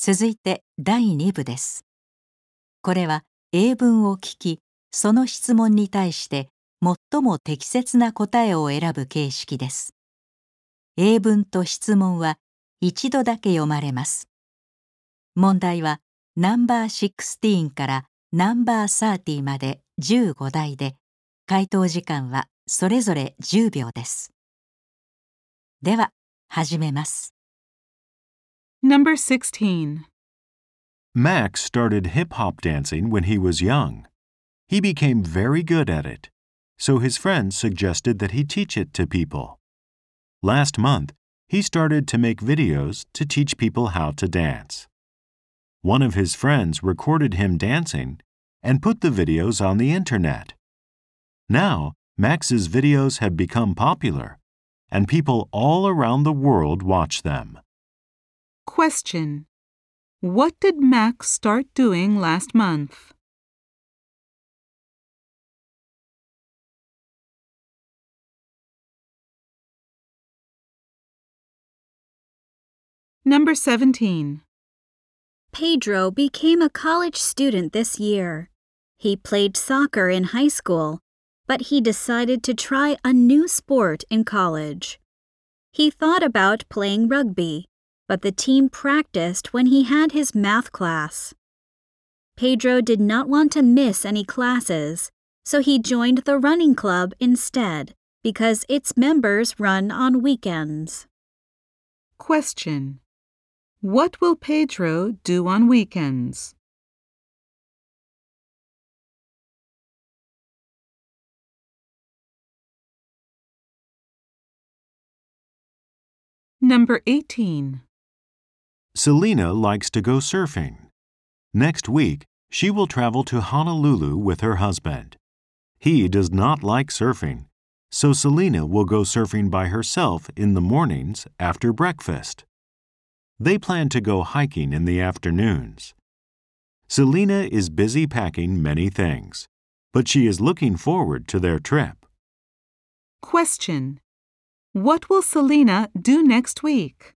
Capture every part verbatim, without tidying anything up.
続いてだいに部です。これは英文を聞き、その質問に対して最も適切な答えを選ぶ形式です。英文と質問は一度だけ読まれます。問題はナンバーじゅうろくからナンバーさんじゅうまでじゅうご題で、回答時間はそれぞれじゅうびょうです。では、始めます。 Number sixteen. Max started hip-hop dancing when he was young. He became very good at it, so his friends suggested that he teach it to people. Last month, he started to make videos to teach people how to dance. One of his friends recorded him dancing and put the videos on the internet. Now, Max's videos have become popular, and people all around the world watch them. Question. What did Max start doing last month? Number seventeen. Pedro became a college student this year. He played soccer in high school, but he decided to try a new sport in college. He thought about playing rugby, but the team practiced when he had his math class. Pedro did not want to miss any classes, so he joined the running club instead because its members run on weekends. Question. What will Pedro do on weekends? Number eighteen. Selena likes to go surfing. Next week, she will travel to Honolulu with her husband. He does not like surfing, so Selena will go surfing by herself in the mornings after breakfast. They plan to go hiking in the afternoons. Selena is busy packing many things, but she is looking forward to their trip. Question. What will Selena do next week?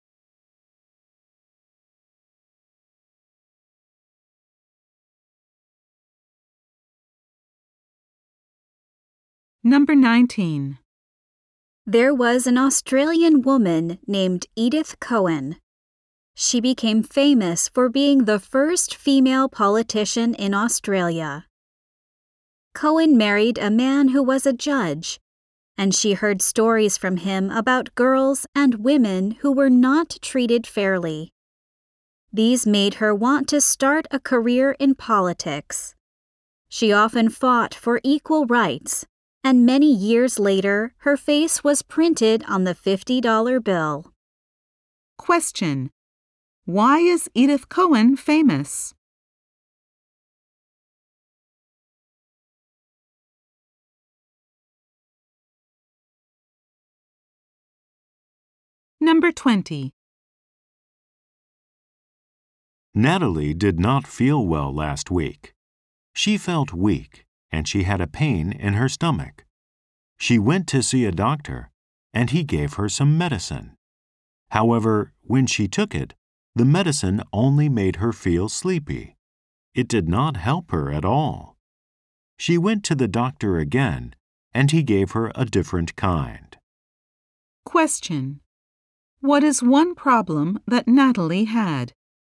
Number nineteen. There was an Australian woman named Edith Cohen. She became famous for being the first female politician in Australia. Cohen married a man who was a judge, and she heard stories from him about girls and women who were not treated fairly. These made her want to start a career in politics. She often fought for equal rights, and many years later, her face was printed on the fifty dollar bill. Question. Why is Edith Cohen famous? Number twenty. Natalie did not feel well last week. She felt weak, and she had a pain in her stomach. She went to see a doctor, and he gave her some medicine. However, when she took it, the medicine only made her feel sleepy. It did not help her at all. She went to the doctor again, and he gave her a different kind. Question. What is one problem that Natalie had?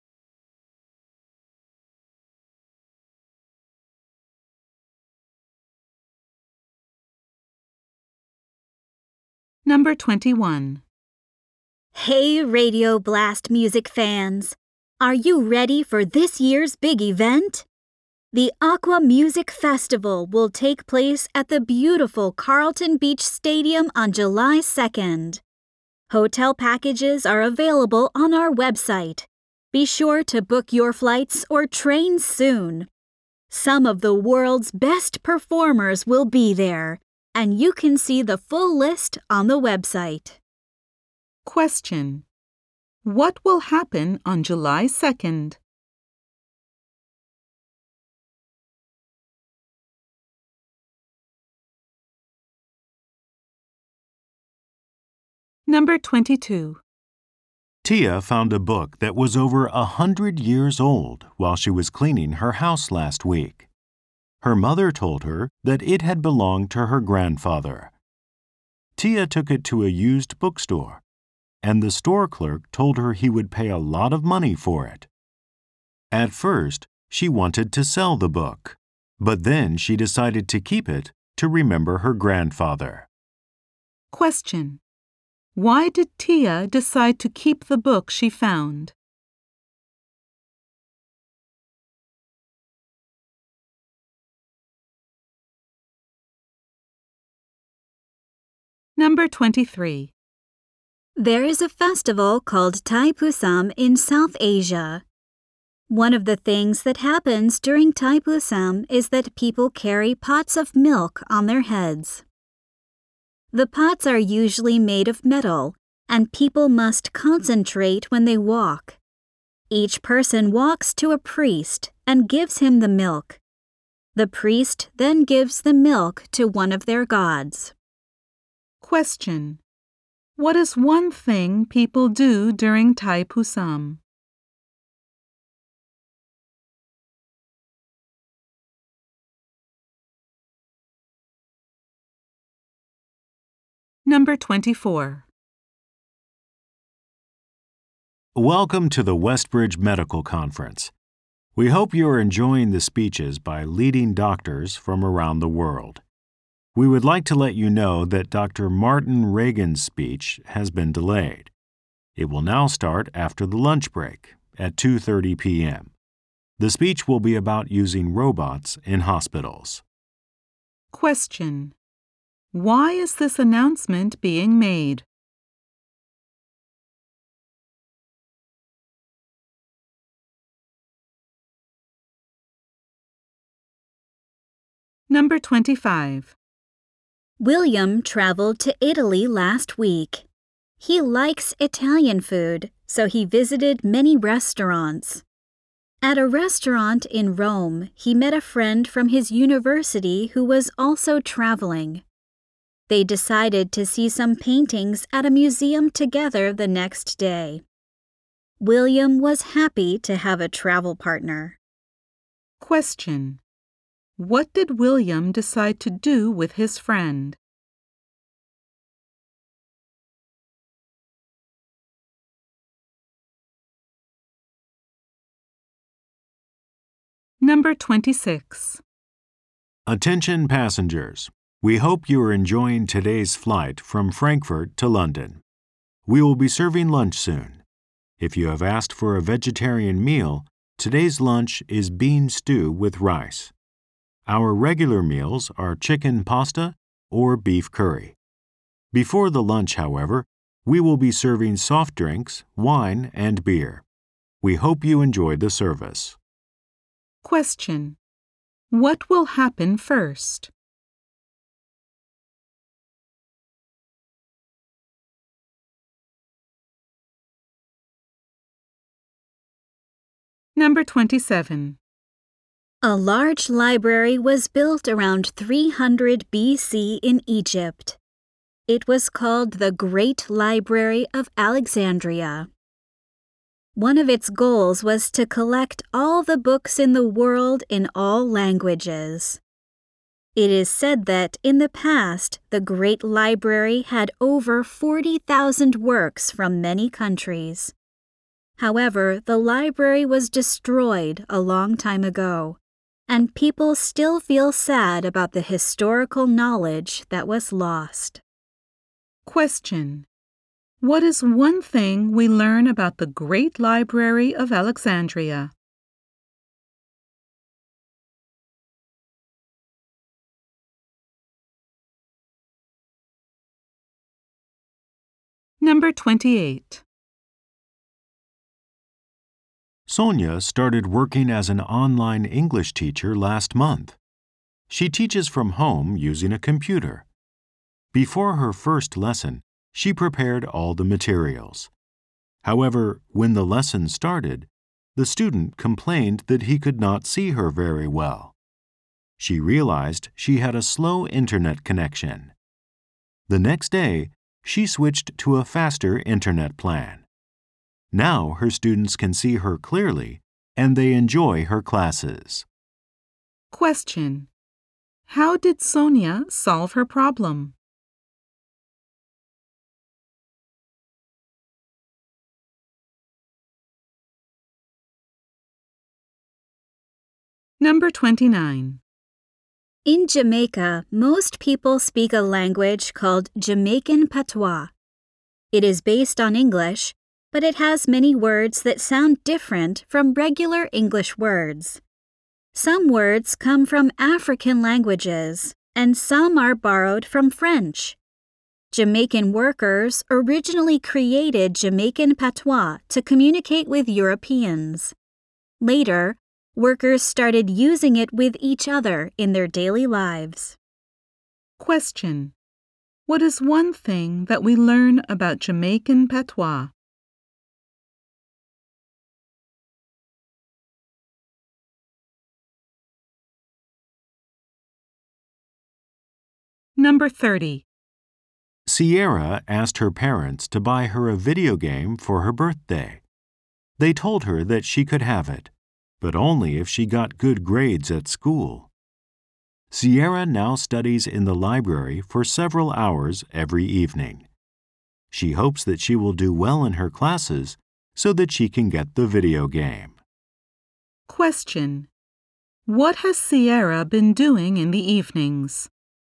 Number twenty-one. Hey, Radio Blast music fans! Are you ready for this year's big event? The Aqua Music Festival will take place at the beautiful Carlton Beach Stadium on July second. Hotel packages are available on our website. Be sure to book your flights or trains soon. Some of the world's best performers will be there, and you can see the full list on the website. Question. What will happen on July second? Number twenty-two. Tia found a book that was over a hundred years old while she was cleaning her house last week. Her mother told her that it had belonged to her grandfather. Tia took it to a used bookstore, and the store clerk told her he would pay a lot of money for it. At first, she wanted to sell the book, but then she decided to keep it to remember her grandfather. Question. Why did Tia decide to keep the book she found? Number twenty-three. There is a festival called Thaipusam in South Asia. One of the things that happens during Thaipusam is that people carry pots of milk on their heads. The pots are usually made of metal, and people must concentrate when they walk. Each person walks to a priest and gives him the milk. The priest then gives the milk to one of their gods. Question. What is one thing people do during Thaipusam? Number twenty-four. Welcome to the Westbridge Medical Conference. We hope you are enjoying the speeches by leading doctors from around the world. We would like to let you know that Doctor Martin Reagan's speech has been delayed. It will now start after the lunch break at two thirty p.m. The speech will be about using robots in hospitals. Question. Why is this announcement being made? Number twenty-five. William traveled to Italy last week. He likes Italian food, so he visited many restaurants. At a restaurant in Rome, he met a friend from his university who was also traveling. They decided to see some paintings at a museum together the next day. William was happy to have a travel partner. Question. What did William decide to do with his friend? Number twenty-six. Attention passengers. We hope you are enjoying today's flight from Frankfurt to London. We will be serving lunch soon. If you have asked for a vegetarian meal, today's lunch is bean stew with rice. Our regular meals are chicken pasta or beef curry. Before the lunch, however, we will be serving soft drinks, wine, and beer. We hope you enjoy the service. Question. What will happen first? Number twenty-seven. A large library was built around three hundred B C in Egypt. It was called the Great Library of Alexandria. One of its goals was to collect all the books in the world in all languages. It is said that in the past, the Great Library had over forty thousand works from many countries. However, the library was destroyed a long time ago, and people still feel sad about the historical knowledge that was lost. Question. What is one thing we learn about the Great Library of Alexandria? Number twenty-eight. Sonia started working as an online English teacher last month. She teaches from home using a computer. Before her first lesson, she prepared all the materials. However, when the lesson started, the student complained that he could not see her very well. She realized she had a slow internet connection. The next day, she switched to a faster internet plan. Now her students can see her clearly, and they enjoy her classes. Question. How did Sonia solve her problem? Number twenty-nine. In Jamaica, most people speak a language called Jamaican patois. It is based on English, but it has many words that sound different from regular English words. Some words come from African languages, and some are borrowed from French. Jamaican workers originally created Jamaican patois to communicate with Europeans. Later, workers started using it with each other in their daily lives. Question. What is one thing that we learn about Jamaican patois? Number thirty. Sierra asked her parents to buy her a video game for her birthday. They told her that she could have it, but only if she got good grades at school. Sierra now studies in the library for several hours every evening. She hopes that she will do well in her classes so that she can get the video game. Question. What has Sierra been doing in the evenings?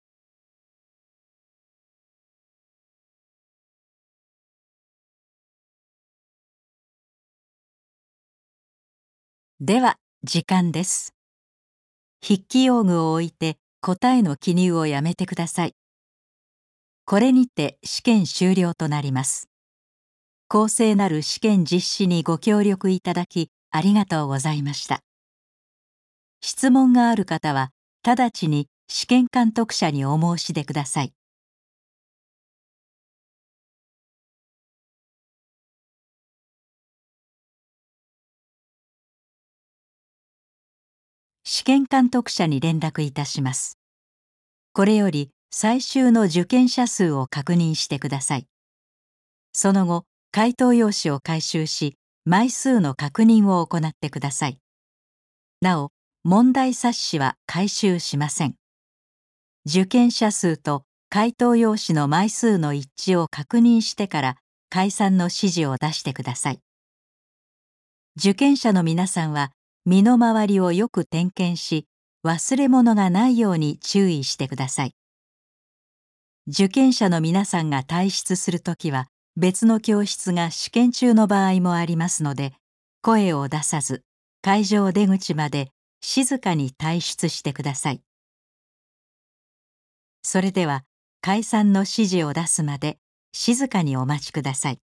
では、時間です。筆記用具を置いて答えの記入をやめてください。これにて試験終了となります。公正なる試験実施にご協力いただきありがとうございました。質問がある方は直ちに試験監督者にお申し出ください。試験監督者に連絡いたします。これより最終の受験者数を確認してください。その後、回答用紙を回収し、枚数の確認を行ってください。なお、問題冊子は回収しません。受験者数と回答用紙の枚数の一致を確認してから解散の指示を出してください。受験者の皆さんは身の回りをよく点検し、忘れ物がないように注意してください。受験者の皆さんが退出するときは、別の教室が試験中の場合もありますので、声を出さず、会場出口まで静かに退出してください。それでは、解散の指示を出すまで静かにお待ちください。